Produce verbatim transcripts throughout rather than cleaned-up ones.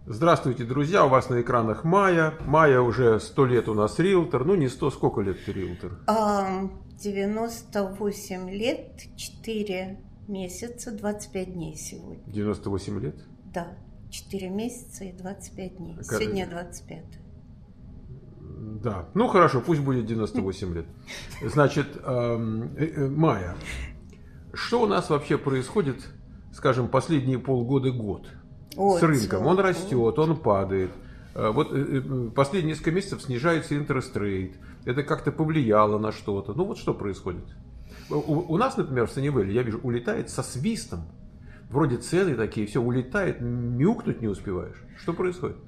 Здравствуйте, друзья, у вас на экранах Майя. Майя уже сто лет у нас риэлтор. Ну, не сто, сколько лет ты риэлтор? девяносто восемь лет, четыре месяца, двадцать пять дней сегодня. девяносто восемь лет? Да, четыре месяца и двадцать пять дней. Как... Сегодня двадцать пять. Да, ну хорошо, пусть будет девяносто восемь лет. Значит, Майя, что у нас вообще происходит, скажем, последние полгода-год? С рынком. Он растет, он падает. Вот последние несколько месяцев снижается interest rate. Это как-то повлияло на что-то. Ну вот что происходит? У, у нас, например, в Sunnyvale, я вижу, улетает со свистом. Вроде цены такие, все улетает, мяукнуть не успеваешь. Что происходит?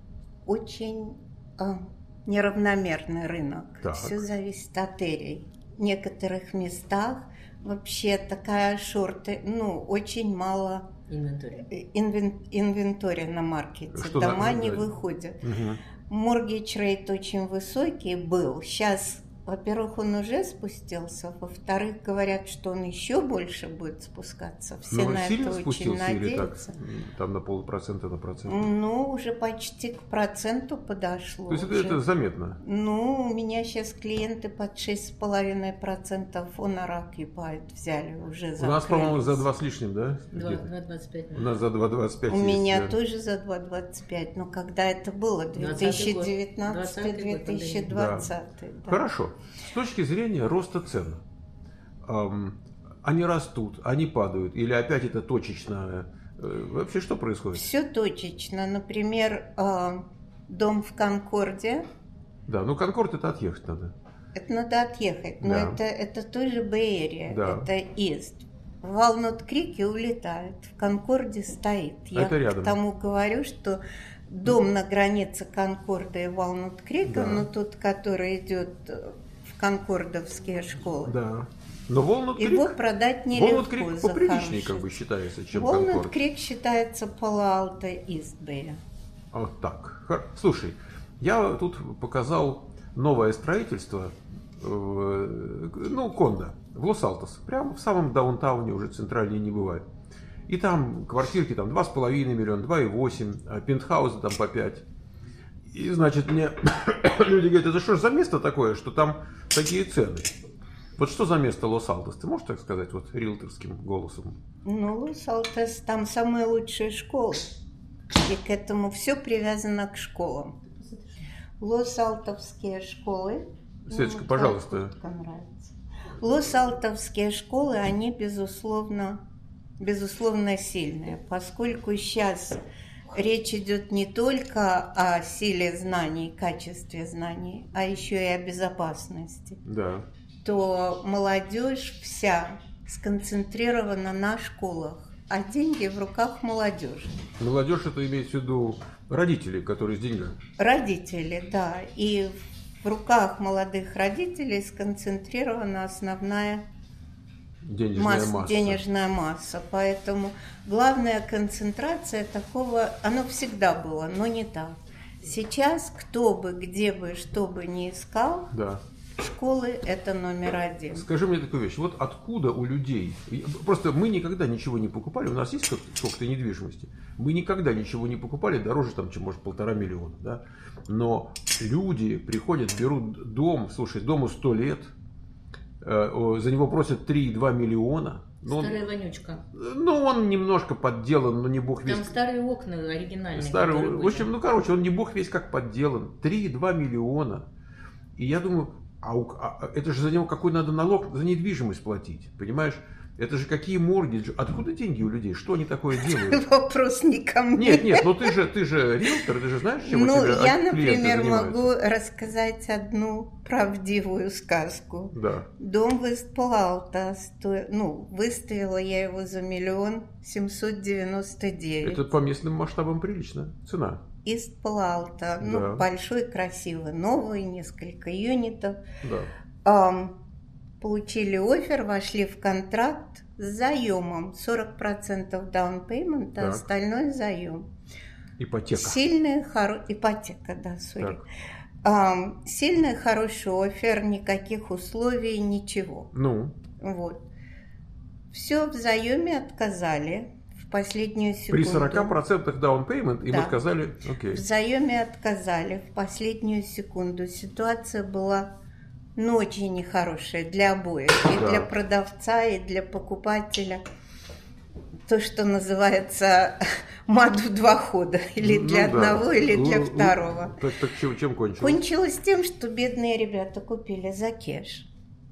Очень а, неравномерный рынок. Так. Все зависит от эрий. В некоторых местах вообще такая шорты, ну, очень мало... Инвентарь. Инвен, инвентаря на маркете. Что Дома на, не да. выходят. Угу. Mortgage rate очень высокий был. Сейчас, во-первых, он уже спустился. Во-вторых, говорят, что он еще больше будет спускаться. Все ну, на это очень надеются. Так, там на полпроцента, на процент? Ну, уже почти к проценту подошло. То есть уже. Это заметно? Ну, у меня сейчас клиенты под шесть с половиной процентов owner occupied взяли, уже закрылись. У нас, по-моему, за два с лишним, да? два двадцать пять. У нас за два двадцать пять. У есть, меня да. тоже за два двадцать пять. Но когда это было? две тысячи девятнадцатый — две тысячи двадцатый. Да. Да. Хорошо. С точки зрения роста цен, эм, они растут, они падают, или опять это точечно? Э, вообще что происходит? Все точечно. Например, э, дом в Конкорде. Да, ну Конкорд это отъехать надо. Это надо отъехать, но да. это, это тоже Бэй-Эрия, да. это Ист. В Валнут-Крике улетает, в Конкорде стоит. Я это рядом. К тому говорю, что дом на границе Конкорда и Валнут-Крика, да. но тот, который идет в конкордовские школы. Да. Но Волнут-Крик, его продать нелегко. Волнут-Крик поприличнее, как бы считается, чем Конкорд. Волнут-Крик считается Пало-Алто Ист-Бэй. Вот так. Слушай, я тут показал новое строительство, ну, кондо в Лос-Алтос. Прямо в самом даунтауне, уже центральнее не бывает. И там квартирки там два с половиной миллиона, два и восемь, а пентхаузы там по пять. И, значит, мне люди говорят, это что за место такое, что там такие цены? Вот что за место Лос-Алтос? Ты можешь так сказать, вот, риэлторским голосом? Ну, Лос-Алтос, там самые лучшие школы. И к этому все привязано к школам. Лос-Алтовские школы. Светочка, ну, пожалуйста. Нравится. Лос-Алтовские школы, они, безусловно, безусловно сильные, поскольку сейчас речь идет не только о силе знаний, качестве знаний, а еще и о безопасности. Да. То молодежь вся сконцентрирована на школах, а деньги в руках молодежи. Молодежь — это имеется в виду родители, которые с деньгами? Родители, да. И в руках молодых родителей сконцентрирована основная денежная масса, масса. денежная масса. Поэтому главная концентрация такого, оно всегда было, но не так. Сейчас кто бы, где бы, что бы ни искал, да. школы – это номер один. Скажи мне такую вещь. Вот откуда у людей... Просто мы никогда ничего не покупали. У нас есть сколько-то недвижимости. Мы никогда ничего не покупали дороже, там, чем, может, полтора миллиона. Да? Но люди приходят, берут дом. Слушай, дому сто лет. Э, за него просят три и два миллиона. Но Старая он, вонючка. Ну, он немножко подделан, но не бог весь. Там старые окна оригинальные. Старые, в общем, ну, короче, он не бог весь как подделан. три и два миллиона. И я думаю... А, а это же за него какой надо налог за недвижимость платить, понимаешь? Это же какие моргиджи? Откуда деньги у людей? Что они такое делают? Вопрос не ко мне. Нет, нет, ну ты же, ты же риэлтор, ты же знаешь, чем ну, у тебя я, клиенты например, занимаются? могу рассказать одну правдивую сказку. Да. Дом в Ист-Пало-Алто, сто... ну, выставила я его за миллион семьсот девяносто девять. Это по местным масштабам прилично, цена. Ист-Пало-Алто, ну, да. большой, красивый, новый, несколько юнитов. Да. Эм, получили оффер, вошли в контракт с заемом. сорок процентов down payment, а остальное заем. Ипотека. Сильный, хоро... Ипотека, да, сори. Эм, сильный, хороший оффер, никаких условий, ничего. Ну? Вот. Все в заеме отказали. В последнюю секунду. При сорока процентах down payment, и Да. мы сказали, окей. В заеме отказали в последнюю секунду. Ситуация была, ну, очень нехорошая для обоих. И Да. для продавца, и для покупателя. То, что называется мат в два хода. Или Ну для да. одного, или для Л- л- второго. Так, так чем, чем кончилось? Кончилось тем, что бедные ребята купили за кеш.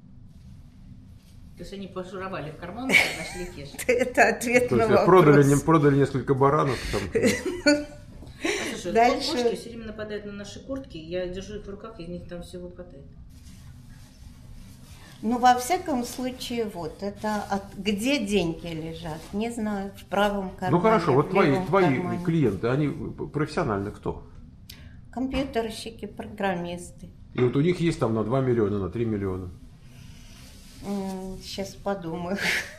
То есть они пошуровали в карман и нашли кеш. Это ответ То на есть вопрос. продали, не- продали несколько баранов. Там. Слушай, Дальше- кошки все время нападают на наши куртки, я держу их в руках, и из них там все выпадает. Ну, во всяком случае, вот, это от- где деньги лежат, не знаю, в правом кармане. Ну хорошо, вот в твои, левом твои кармане. клиенты, они профессионально кто? Компьютерщики, программисты. И вот у них есть там на два миллиона, на три миллиона. Сейчас подумаю.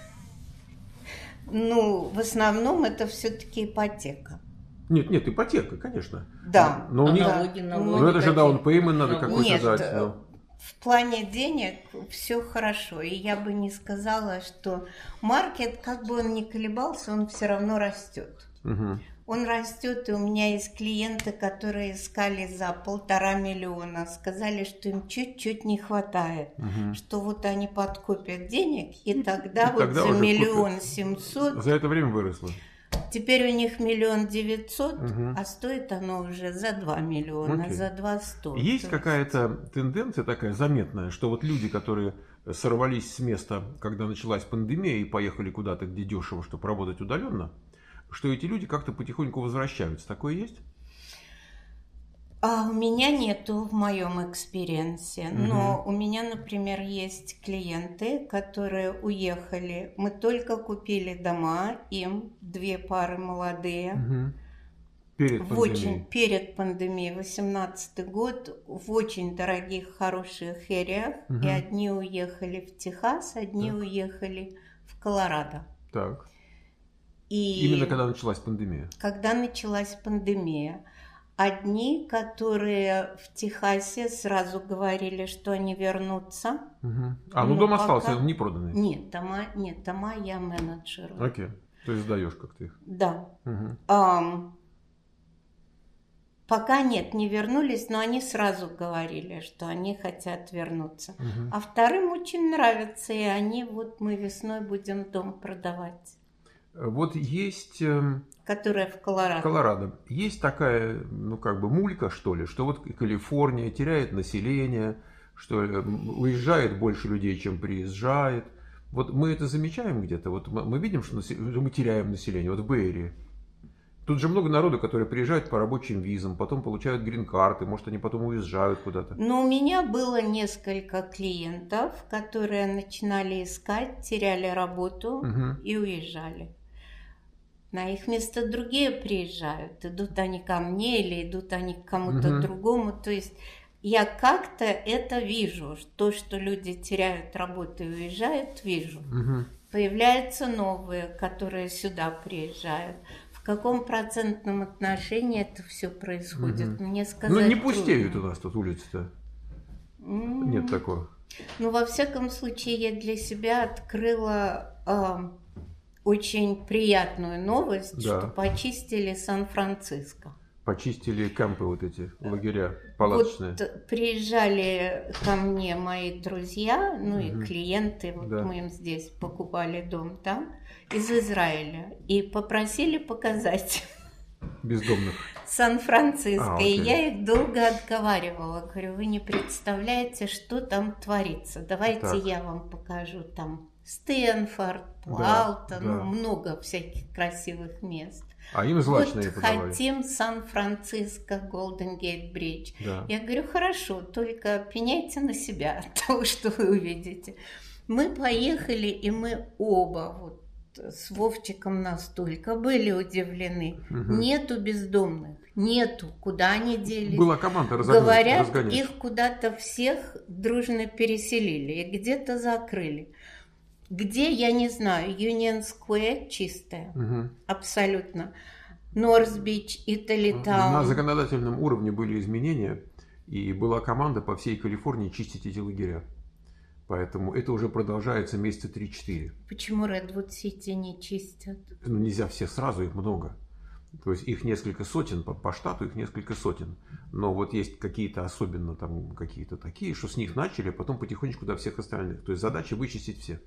Ну, в основном это все-таки ипотека. Нет, нет, ипотека, конечно. Да. Но у А них... налоги, налоги Ну это же какие? down payment надо Ну, какой-то Нет, дать. э, ну. в плане денег все хорошо. И я бы не сказала, что маркет, как бы он ни колебался, он все равно растет. Мгм. Он растет, и у меня есть клиенты, которые искали за полтора миллиона, сказали, что им чуть-чуть не хватает, Мгм. что вот они подкопят денег, и тогда И вот тогда за уже миллион купят. семьсот, За это время выросло. теперь у них миллион девятьсот, Мгм. а стоит оно уже за два миллиона, Окей. за два сто. Есть То какая-то тенденция такая заметная, что вот люди, которые сорвались с места, когда началась пандемия и поехали куда-то, где дешево, чтобы работать удаленно, что эти люди как-то потихоньку возвращаются. Такое есть? А у меня нету в моем экспириенсе, Мгм. но у меня, например, есть клиенты, которые уехали. Мы только купили дома, им две пары молодые. Мгм. Перед В пандемией. очень перед пандемией, восемнадцатый год, в очень дорогих, хороших эриях. Мгм. И одни уехали в Техас, одни Так. уехали в Колорадо. Так. И Именно когда началась пандемия. когда началась пандемия. Одни, которые в Техасе сразу говорили, что они вернутся. Мгм. А, ну, Ну, дом пока- остался, он не проданный. Нет, дома, нет, дома я менеджеру. Окей. То есть сдаешь как-то их. Да. Мгм. Ам, пока нет, не вернулись, но они сразу говорили, что они хотят вернуться. Мгм. А вторым очень нравится, и они, вот мы весной будем дом продавать, Вот есть эм, которая в Колорадо. Колорадо. Есть такая, ну как бы мулька, что ли, что вот Калифорния теряет население, что э, м, уезжает больше людей, чем приезжает. Вот мы это замечаем где-то. Вот мы мы видим, что насе- мы теряем население. Вот в Бэйри. Тут же много народу, которые приезжают по рабочим визам, потом получают грин-карты, может, они потом уезжают куда-то. Но у меня было несколько клиентов, которые начинали искать, теряли работу Мгм. и уезжали. На их место другие приезжают. Идут они ко мне или идут они к кому-то Мгм. другому. То есть я как-то это вижу. То, что люди теряют работу и уезжают, вижу. Мгм. Появляются новые, которые сюда приезжают. В каком процентном отношении это все происходит, Мгм. мне сказать Ну, не трудно. пустеют у нас тут улицы-то. М. Нет такого. Ну, во всяком случае, я для себя открыла а, очень приятную новость, Да. что почистили Сан-Франциско. Почистили кемпы вот эти, лагеря палаточные. Вот приезжали ко мне мои друзья, ну Мгм. и клиенты, вот Да. мы им здесь покупали дом там, из Израиля, и попросили показать Бездомных. Сан-Франциско. А, И окей. я их долго отговаривала. Говорю, вы не представляете, что там творится. Давайте Так. я вам покажу там Стэнфорд, Да, Плаута, да. ну, много всяких красивых мест. А им злачные Вот подавали. хотим Сан-Франциско, Голден Гейт Бридж. Да. Я говорю, хорошо, только пеняйте на себя от того, что вы увидите. Мы поехали, и мы оба вот с Вовчиком настолько были удивлены. Мгм. Нету бездомных, нету. Куда они делись? Была команда разогнать, Говорят, разгонять. их куда-то всех дружно переселили и где-то закрыли. Где, я не знаю, Юнион Сквер чистая, Мгм. абсолютно. Норс-Бич, На Италитаун. законодательном уровне были изменения, и была команда по всей Калифорнии чистить эти лагеря. Поэтому это уже продолжается месяца три-четыре. Почему Redwood City не чистят? Ну, нельзя все сразу, их много. То есть их несколько сотен, по, по штату их несколько сотен. Но вот есть какие-то особенно там какие-то такие, что с них начали, а потом потихонечку до всех остальных. То есть задача вычистить все.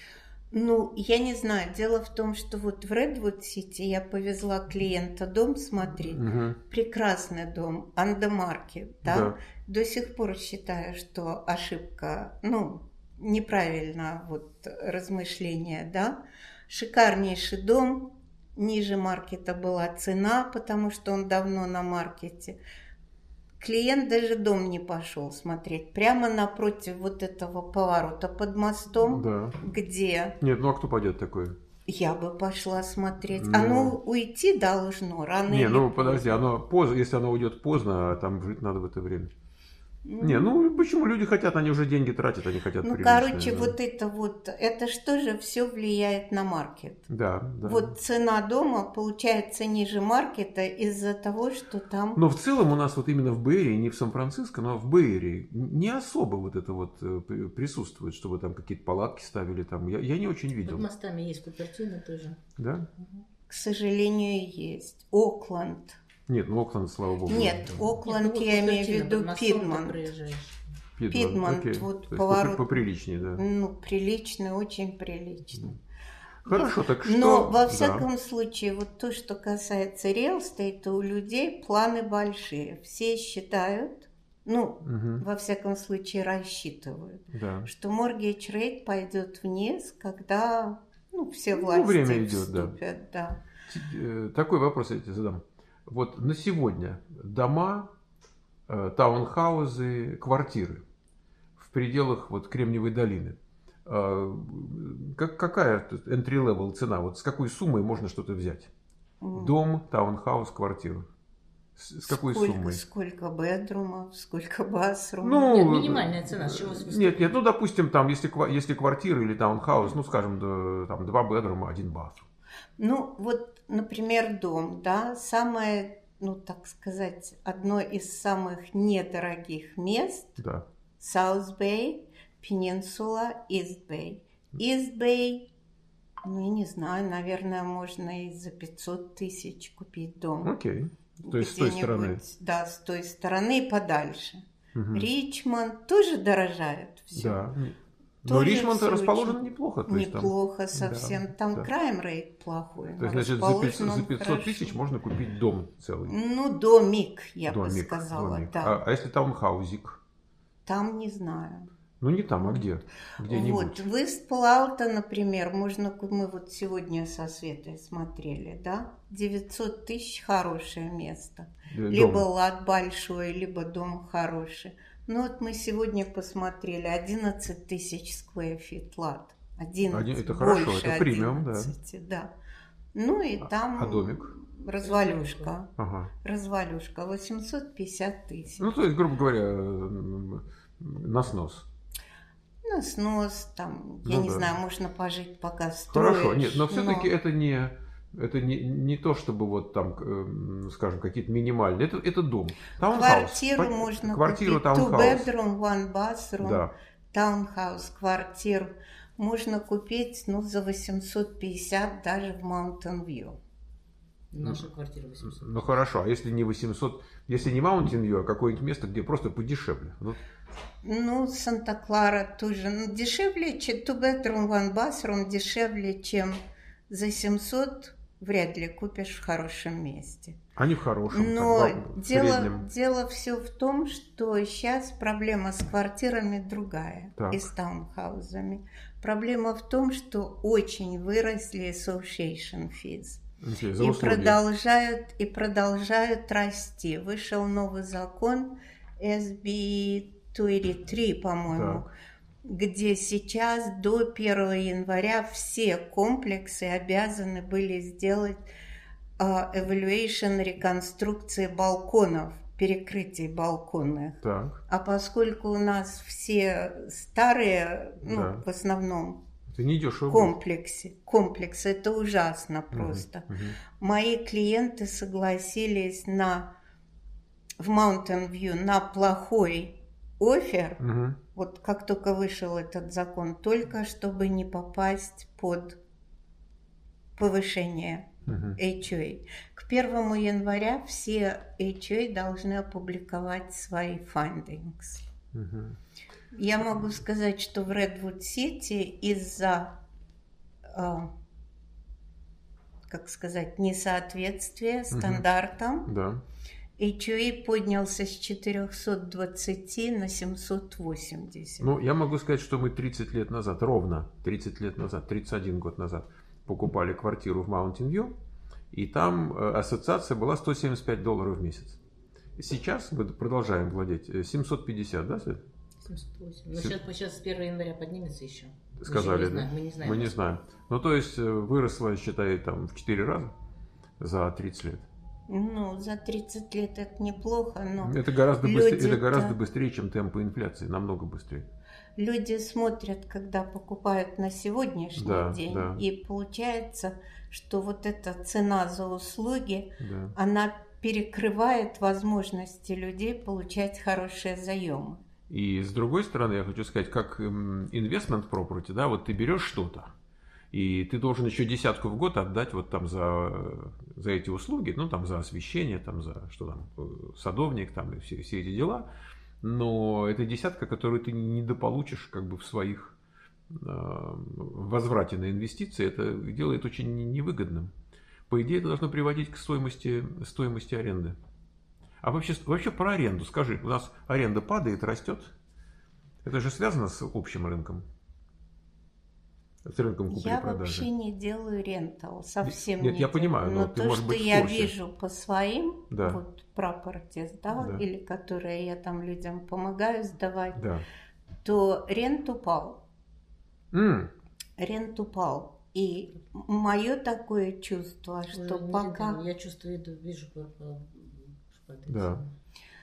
Ну, я не знаю. Дело в том, что вот в Redwood City я повезла клиента дом смотреть. Угу. Прекрасный дом, on the market, да? Да. До сих пор считаю, что ошибка, ну, неправильно вот размышление, да? Шикарнейший дом, ниже маркета была цена, потому что он давно на маркете. Клиент даже дом не пошел смотреть. Прямо напротив вот этого поворота под мостом, Да. где... Нет, ну а кто пойдет такое? Я бы пошла смотреть. Ну... Оно уйти должно рано Не, или ну поздно. подожди, оно поздно, если оно уйдет поздно, а там жить надо в это время. Не, ну почему люди хотят, они уже деньги тратят, они хотят Ну, приличное, короче, да. вот это вот, это что же все влияет на маркет. Да, да. Вот цена дома получается ниже маркета из-за того, что там... Но в целом у нас вот именно в Бэй-Эрии, не в Сан-Франциско, но в Бэй-Эрии не особо вот это вот э, присутствует, чтобы там какие-то палатки ставили там. Я, я не очень видел. Под мостами есть Купертино тоже. Да? К сожалению, есть. Окленд. Нет, ну Окленд, слава богу. Нет, да. Окленд, Нет, ну, я вот имею в Купертино, виду под мостом ты Пидмонт. проезжаешь. Пидмонт, окей. вот То есть поворот. поприличнее, да. Ну, приличный, очень приличный. Хорошо, так что... Но, во да. всяком случае, вот то, что касается real estate, у людей планы большие. Все считают, ну, Мгм. во всяком случае, рассчитывают, Да. что mortgage rate пойдет вниз, когда, ну, все Ну, власти время идет, да. вступят, да. Э, Такой вопрос я тебе задам. Вот на сегодня дома, э, таунхаузы, квартиры в пределах вот Кремниевой долины. э, как- Какая тут entry-level цена? Вот с какой суммой можно что-то взять? М. Дом, таунхаус, квартиру. С, с какой сколько, суммой? Сколько бедрумов, сколько басрумов. Ну, Нет, минимальная цена, с чего с- Нет, нет, ну, допустим, там, если, ква- если квартира или таунхаус, ну, скажем, да, там, два бедрума, один басрум. Ну, вот, например, дом, да, самое, ну, так сказать, одно из самых недорогих мест Да. South Bay, Peninsula, East Bay. East Bay, ну, я не знаю, наверное, можно и за пятьсот тысяч купить дом. Окей. То есть с той Где-нибудь, стороны. Да, с той стороны и подальше. Мгм. Ричмонд тоже дорожает все. Да. Но Тоже Ричмонд всё расположен очень неплохо. То есть там- Неплохо совсем. да, там да. crime rate плохой. То но есть, значит, за расположен пятьсот, за он пятьсот тысяч хорошо. можно купить дом целый. Ну, домик, я бы Домик, сказала, домик. да. А, а если таунхаузик? Там не знаю. Ну, не там, а где? Где-нибудь. Вот, в Ист-Палаута, например, можно, ку- мы вот сегодня со Светой смотрели, да, девятьсот тысяч хорошее место. Э, Либо дом. лад большой, либо дом хороший. Ну вот мы сегодня посмотрели одиннадцать тысяч square feet лад. одиннадцать, Один- это хорошо, больше это премиум, да. одиннадцати, да. Ну и А- там а домик? развалюшка, Ага. развалюшка, восемьсот пятьдесят тысяч. Ну, то есть, грубо говоря, э, на снос. Ну, снос, там, я Ну не да. знаю, можно пожить, пока строишь. Хорошо, нет, но все-таки но- это не... Это не, не то, чтобы вот там, э, скажем, какие-то минимальные. Это, это дом. Таунхаус. Квартиру По- можно Квартиру, купить. Two таунхаус. bedroom, one bathroom. Да. Таунхаус, квартиру можно купить, ну, за восемьсот пятьдесят даже в Mountain View. Наша квартира восемьсот. Ну хорошо, а если не восемьсот, если не Mountain View, а какое-нибудь место, где просто подешевле? Вот. Ну, Санта-Клара тоже. Ну, дешевле, чем two bedroom, one bathroom, дешевле, чем за семьсот вряд ли купишь в хорошем месте. Они в хорошем, Но так, в дело, среднем. дело все в том, что сейчас проблема с квартирами другая Так. и с таунхаузами. Проблема в том, что очень выросли association fees. Окей, за И услуги. продолжают, и продолжают расти. Вышел новый закон эс би двести восемьдесят три, по-моему, Так. где сейчас до первого января все комплексы обязаны были сделать а, evaluation реконструкции балконов, перекрытий балконных. Так, А поскольку у нас все старые, ну, Да. в основном, это не дешево. комплексе, комплекс, это ужасно просто. Мгм. Мои клиенты согласились на в Mountain View на плохой оффер, Мгм. вот как только вышел этот закон, только чтобы не попасть под повышение Мгм. эйч о эй. К первому января все эйч о эй должны опубликовать свои findings. Мгм. Я могу сказать, что в Редвуд-Сити из-за, э, как сказать, несоответствия стандартам Да. эйч о эй поднялся с четырехсот двадцати на семьсот восемьдесят. Ну, я могу сказать, что мы тридцать лет назад, ровно тридцать лет назад, тридцать один год назад, покупали квартиру в Маунтин-Вью, и там э, ассоциация была сто семьдесят пять долларов в месяц. Сейчас мы продолжаем владеть э, семьсот пятьдесят, да, Свет? семьсот восемь. Но Сем- сейчас, сейчас с первого января поднимется еще. Мы Сказали, еще не да? знаем, мы не знаем. Мы не знаем. Ну, то есть э, выросла, считай, там в четыре раза за тридцать лет. Ну, за тридцать лет это неплохо, но Это гораздо, быстрее, это люди-то- гораздо быстрее, чем темпы инфляции, намного быстрее. люди смотрят, когда покупают на сегодняшний Да, день, да. и получается, что вот эта цена за услуги, Да. она перекрывает возможности людей получать хорошие заемы. И с другой стороны, я хочу сказать, как м, investment property, да, вот ты берешь что-то, и ты должен еще десятку в год отдать вот там за, за эти услуги, ну там за освещение, там за что там, э, садовник, там и все, все эти дела. Но это десятка, которую ты недополучишь как бы в своих э, возврате на инвестиции, это делает очень невыгодным. По идее, это должно приводить к стоимости, стоимости аренды. А вообще, вообще про аренду скажи, у нас аренда падает, растет? Это же связано с общим рынком? С рынком Я купли-продажи? вообще не делаю рентал, совсем Нет, не я делаю. понимаю, но но ты, то, может что быть, в я курсе. вижу по своим Да. вот properties, да, Да. или которые я там людям помогаю сдавать, Да. то рент упал. М, Рент упал. И мое такое чувство, Уже что не пока... видно. Я чувствую, иду, вижу по, по, по этой Да. самой.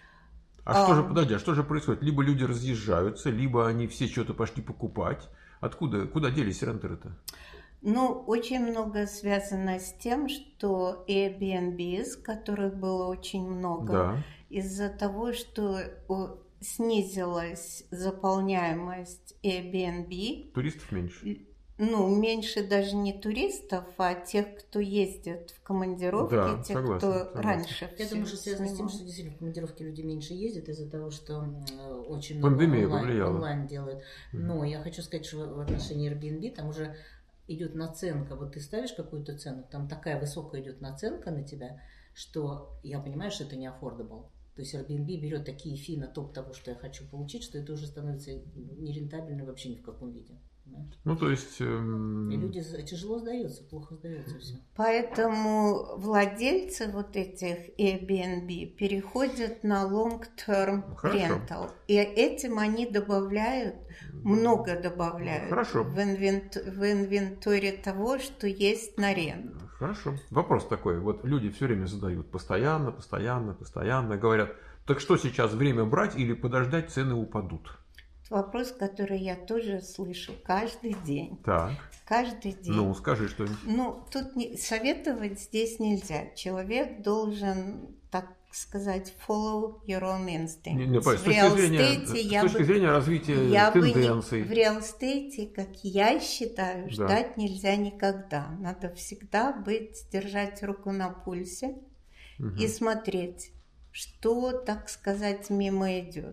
А, что же, А. подожди, а что же происходит? Либо люди разъезжаются, либо они все что-то пошли покупать. Откуда, куда делись рентеры-то? Ну, очень много связано с тем, что Airbnb, которых было очень много, Да. из-за того, что о, снизилась заполняемость Airbnb, Туристов меньше. ну, меньше даже не туристов, а тех, кто ездит в командировки, Да, тех, согласен, кто согласен. раньше Я всё думаю, что связано с тем, снимал. что действительно в командировке люди меньше ездят из-за того, что э, очень Пандемия много онлайн, повлияла. онлайн делают. Но я хочу сказать, что в отношении Airbnb там уже идет наценка. Вот ты ставишь какую-то цену, там такая высокая идет наценка на тебя, что я понимаю, что это не affordable. То есть Airbnb берет такие фи на топ того, что я хочу получить, что это уже становится нерентабельным вообще ни в каком виде. Понимаешь? Ну, то есть... эм, И люди за- тяжело сдаются, плохо сдаются все. Поэтому владельцы вот этих Airbnb переходят на long-term Хорошо. rental. И этим они добавляют, много добавляют Хорошо. в, инвент, в инвентаре того, что есть на рент. Хорошо. Вопрос такой. Вот люди все время задают. Постоянно, постоянно, постоянно. Говорят, так что сейчас, время брать или подождать, цены упадут? Вопрос, который я тоже слышу каждый день. Так. Каждый день. Ну, скажи что-нибудь. Ну, тут не, советовать здесь нельзя. Человек должен, так сказать, follow your own instincts. Не, не, в с точки, real зрения, estate с я точки бы, зрения развития я бы не, тенденций. в real estate, как я считаю, Да. ждать нельзя никогда. Надо всегда быть, держать руку на пульсе Мгм. и смотреть, что, так сказать, мимо идет.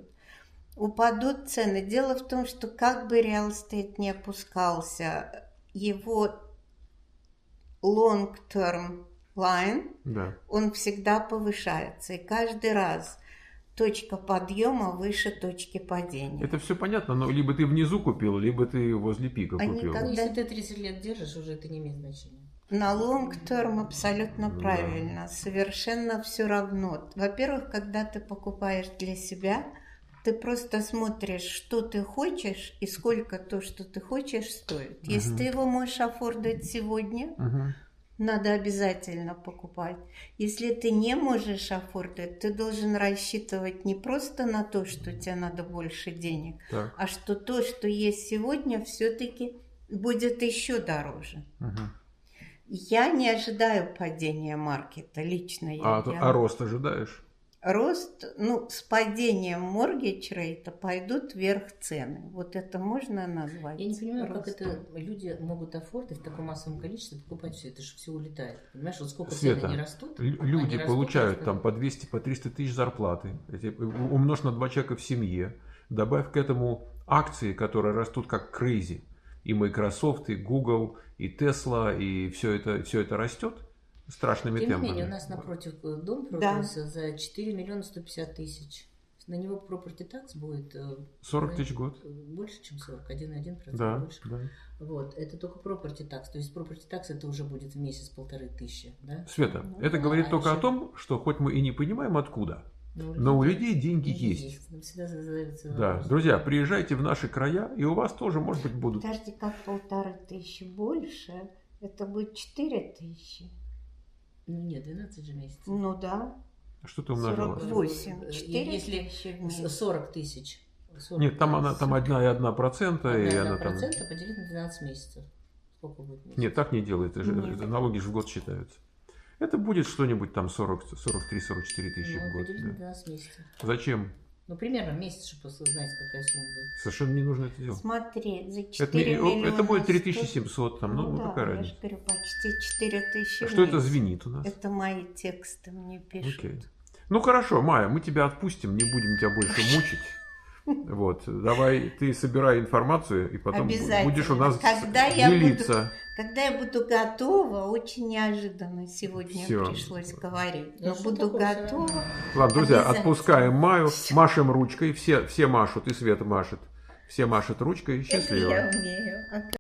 Упадут цены. Дело в том, что как бы real estate не опускался, его long-term line, Да. он всегда повышается. И каждый раз точка подъема выше точки падения. Это все понятно, но либо ты внизу купил, либо ты возле пика Они купил. как- Ну, Когда- если ты тридцать лет держишь, уже это не имеет значения. На long-term абсолютно Да. правильно. Совершенно все равно. Во-первых, когда ты покупаешь для себя, ты просто смотришь, что ты хочешь и сколько то, что ты хочешь, стоит. Если Мгм. ты его можешь аффордать сегодня, Мгм. надо обязательно покупать. Если ты не можешь аффордать, ты должен рассчитывать не просто на то, что тебе надо больше денег, Так. а что то, что есть сегодня, все-таки будет еще дороже. Мгм. Я не ожидаю падения маркета, лично я. А, я- а рост ожидаешь? рост, ну, с падением моргидж-рейта пойдут вверх цены. Вот это можно назвать? Я не понимаю, ростом? как это люди могут афордить в таком массовом количестве покупать все. Это же все улетает. Понимаешь, вот сколько Света, цены не растут. лю- люди они растут, получают растут. там по двести, по триста тысяч зарплаты. Эти- умножь на два человека в семье. Добавь к этому акции, которые растут как крейзи. И Microsoft, и Google, и Tesla, и все это, все это растет страшными Тем не темпами. менее, у нас напротив дом Да. продался за четыре миллиона сто пятьдесят тысяч. На него property tax будет э, сорок тысяч в год. больше, чем сорок, один целых одна десятая процента Да, больше. да. Вот, это только property tax. То есть property tax это уже будет в месяц полторы тысячи, да? Света, Ну, это да, говорит а только о еще- том, что хоть мы и не понимаем откуда, Но но у людей деньги есть. есть. Нам всегда задается Да, вопрос. друзья, приезжайте в наши края, и у вас тоже, может быть, будут. Подожди, как полторы тысячи больше, это будет четыре тысячи. Ну нет, двенадцать же месяцев. Ну да, Что ты умножила? сорок восемь. Э, четыре если тысячи в месяц. сорок тысяч. сорок Нет, там она там одна и одна процента, и она там. процента поделить на двенадцать месяцев. Сколько будет месяцев? Нет, так не делает. Это же- Нет. это налоги же в год считаются. Это будет что-нибудь там сорок, сорок три, сорок четыре тысячи Ну, в год. поделить на да. двенадцать месяцев. Зачем? Ну, примерно месяц, чтобы знать, какая сумма будет. Совершенно не нужно это делать. Смотри, за Это, четыре не- миллиона... это будет три тысячи сто- семьсот, там, ну, да, какая я разница. же говорю, почти четыре тысячи в Что это месяц. звенит у нас? Это мои тексты мне пишут. Окей. Ну хорошо, Майя, мы тебя отпустим, не будем тебя больше мучить. Вот, давай ты собирай информацию, и потом Обязательно. будешь у нас Когда я буду- делиться. Когда я буду готова, очень неожиданно сегодня Всё. пришлось говорить, Ну, но что буду такое, всё готова. равно. Ладно, друзья, Обязательно. отпускаем Майю, машем ручкой, все, все машут, и Света машет. Все машут ручкой, Это счастливо. я умею.